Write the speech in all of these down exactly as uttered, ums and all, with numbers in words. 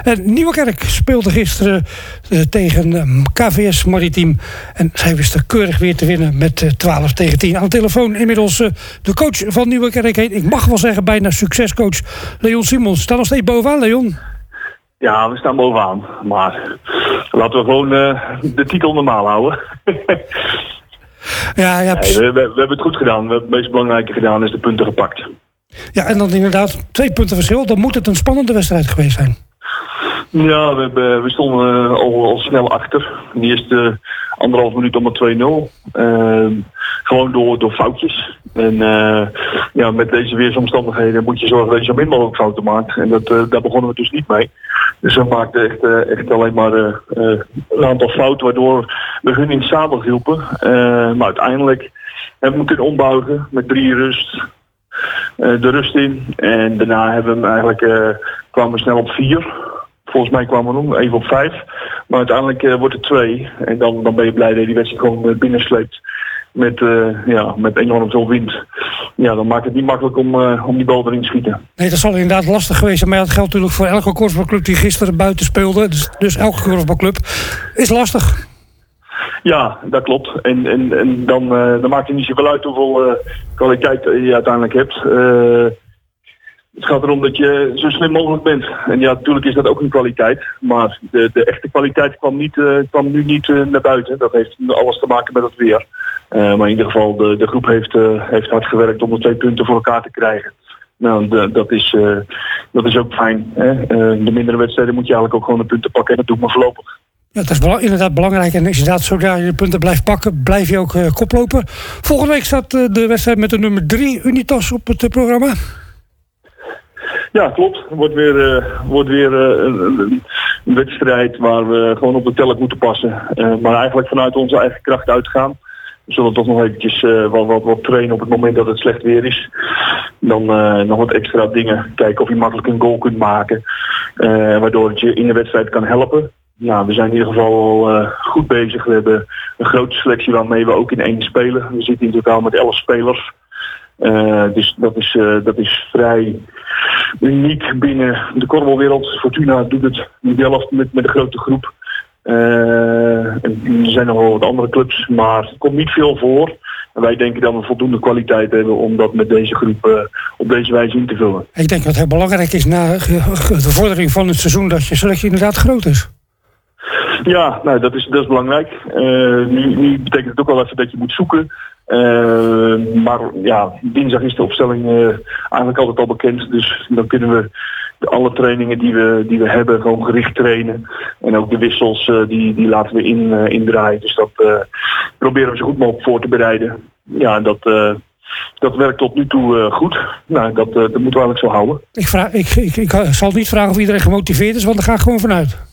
En Nieuwerkerk speelde gisteren uh, tegen uh, K V S Maritiem. En zij wisten keurig weer te winnen met uh, twaalf tegen tien. Aan de telefoon inmiddels uh, de coach van Nieuwerkerk heet, ik mag wel zeggen, bijna succescoach Leon Simons. Staan nog steeds bovenaan, Leon? Ja, we staan bovenaan. Maar laten we gewoon uh, de titel normaal houden. ja, ja, nee, we, we, we hebben het goed gedaan. We hebben het meest belangrijke gedaan is de punten gepakt. Ja, en dan inderdaad twee punten verschil. Dan moet het een spannende wedstrijd geweest zijn. Ja, we, hebben, we stonden al, al snel achter. In de eerste anderhalf minuut allemaal twee nul. Uh, gewoon door, door foutjes. En uh, ja, met deze weersomstandigheden moet je zorgen dat je zo min mogelijk fouten maakt. En dat, uh, daar begonnen we dus niet mee. Dus we maakten echt, uh, echt alleen maar uh, uh, een aantal fouten waardoor we hun in het zadel hielpen. Uh, maar uiteindelijk hebben we kunnen ombuigen met drie rust. Uh, de rust in. En daarna hebben we hem eigenlijk, uh, kwamen we snel op vier. Volgens mij kwamen we nog even op vijf. Maar uiteindelijk uh, wordt het twee. En dan, dan ben je blij dat je die wedstrijd gewoon uh, binnensleept. Met, uh, ja, met enorm veel wind. Ja, dan maakt het niet makkelijk om, uh, om die bal erin te schieten. Nee, dat zal inderdaad lastig geweest zijn. Maar dat geldt natuurlijk voor elke korfbalclub die gisteren buiten speelde. Dus, dus elke korfbalclub is lastig. Ja, dat klopt. En, en, en dan, uh, dan maakt het niet zoveel uit hoeveel uh, kwaliteit je uiteindelijk hebt. Uh, het gaat erom dat je zo slim mogelijk bent. En ja, natuurlijk is dat ook een kwaliteit. Maar de, de echte kwaliteit kwam, niet, uh, kwam nu niet uh, naar buiten. Dat heeft alles te maken met het weer. Uh, maar in ieder geval, de, de groep heeft, uh, heeft hard gewerkt om de twee punten voor elkaar te krijgen. Nou, de, dat, is, uh, dat is ook fijn. Hè? Uh, de mindere wedstrijden moet je eigenlijk ook gewoon de punten pakken. En dat doe ik maar voorlopig. Ja, dat is bela- inderdaad belangrijk. En inderdaad, zodra je de punten blijft pakken, blijf je ook uh, koplopen. Volgende week staat uh, de wedstrijd met de nummer drie Unitas op het uh, programma. Ja, klopt. Het wordt weer, uh, wordt weer uh, een, een wedstrijd waar we gewoon op de telk moeten passen. Uh, maar eigenlijk vanuit onze eigen kracht uitgaan. We zullen toch nog eventjes uh, wat, wat, wat trainen op het moment dat het slecht weer is. Dan uh, nog wat extra dingen. Kijken of je makkelijk een goal kunt maken. Uh, waardoor het je in de wedstrijd kan helpen. Nou, we zijn in ieder geval al uh, goed bezig. We hebben een grote selectie waarmee we ook in één spelen. We zitten in totaal met elf spelers. Uh, dus dat is, uh, dat is vrij uniek binnen de korfbalwereld. Fortuna doet het in Delft met, met een grote groep. Uh, en er zijn nog wel wat andere clubs, maar het komt niet veel voor. En wij denken dat we voldoende kwaliteit hebben om dat met deze groep uh, op deze wijze in te vullen. Ik denk dat het heel belangrijk is na de vordering van het seizoen dat je selectie inderdaad groot is. Ja, nou, dat is, dat is belangrijk. Uh, nu, nu betekent het ook wel even dat je moet zoeken. Uh, maar ja, dinsdag is de opstelling uh, eigenlijk altijd al bekend. Dus dan kunnen we de, alle trainingen die we, die we hebben gewoon gericht trainen. En ook de wissels uh, die, die laten we in, uh, indraaien. Dus dat uh, proberen we zo goed mogelijk voor te bereiden. Ja, dat, uh, dat werkt tot nu toe uh, goed. Nou, dat, uh, dat moeten we eigenlijk zo houden. Ik, vraag, ik, ik, ik zal niet vragen of iedereen gemotiveerd is, want daar ga ik gewoon vanuit.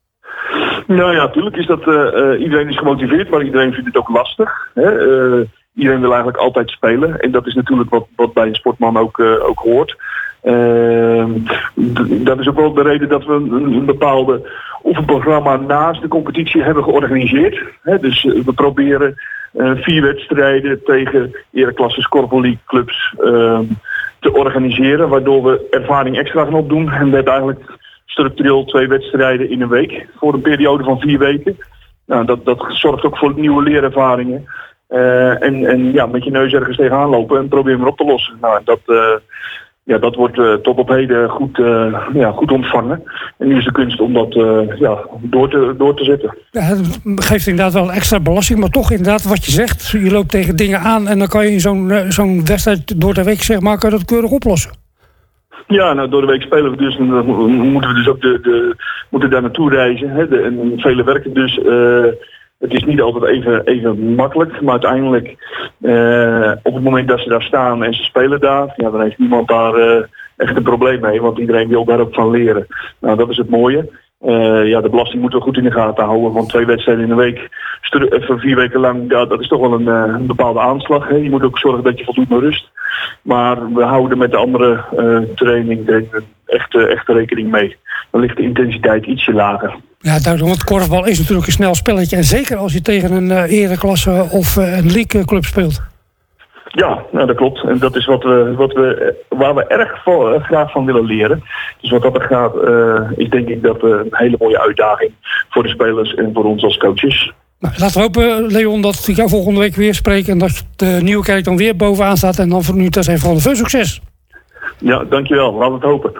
Nou ja, natuurlijk is dat, uh, uh, iedereen is gemotiveerd, maar iedereen vindt het ook lastig. Hè? Uh, iedereen wil eigenlijk altijd spelen. En dat is natuurlijk wat, wat bij een sportman ook, uh, ook hoort. Uh, d- dat is ook wel de reden dat we een, een bepaalde oefenprogramma naast de competitie hebben georganiseerd. Hè? Dus uh, we proberen uh, vier wedstrijden tegen ereklasses Korfbal League clubs uh, te organiseren. Waardoor we ervaring extra gaan opdoen. En we hebben eigenlijk structureel twee wedstrijden in een week voor een periode van vier weken. Nou, dat, dat zorgt ook voor nieuwe leerervaringen. Uh, en, en ja, met je neus ergens tegenaan lopen en proberen op te lossen. Nou, dat, uh, ja, dat wordt uh, tot op heden goed, uh, ja, goed ontvangen. En nu is de kunst om dat uh, ja, door, te, door te zetten. Ja, het geeft inderdaad wel extra belasting, maar toch inderdaad wat je zegt. Je loopt tegen dingen aan en dan kan je in zo'n, uh, zo'n wedstrijd door de week zeg maar, kan je dat keurig oplossen. Ja, nou, door de week spelen we dus en dan moeten we dus ook de, de, moeten daar naartoe reizen. Hè, de, en vele werken dus. Uh, het is niet altijd even, even makkelijk, maar uiteindelijk uh, op het moment dat ze daar staan en ze spelen daar, ja, dan heeft niemand daar uh, echt een probleem mee, want iedereen wil daar ook van leren. Nou, dat is het mooie. Uh, ja, de belasting moeten we goed in de gaten houden, want twee wedstrijden in een week, even vier weken lang, ja, dat is toch wel een, uh, een bepaalde aanslag. Hè. Je moet ook zorgen dat je voldoende rust. Maar we houden met de andere uh, training echt, uh, echt rekening mee. Dan ligt de intensiteit ietsje lager. Ja, duidelijk, want korfbal is natuurlijk een snel spelletje. En zeker als je tegen een uh, ereklasse of uh, een league club speelt. Ja, nou, dat klopt. En dat is wat we, wat we, waar we erg voor, uh, graag van willen leren. Dus wat dat er gaat, uh, is denk ik dat uh, een hele mooie uitdaging voor de spelers en voor ons als coaches. Nou, laten we hopen, Leon, dat ik jou volgende week weer spreek en dat de Nieuwekerk dan weer bovenaan staat. En dan voor nu, dat is even gewoon veel succes. Ja, dankjewel. Laten we het hopen.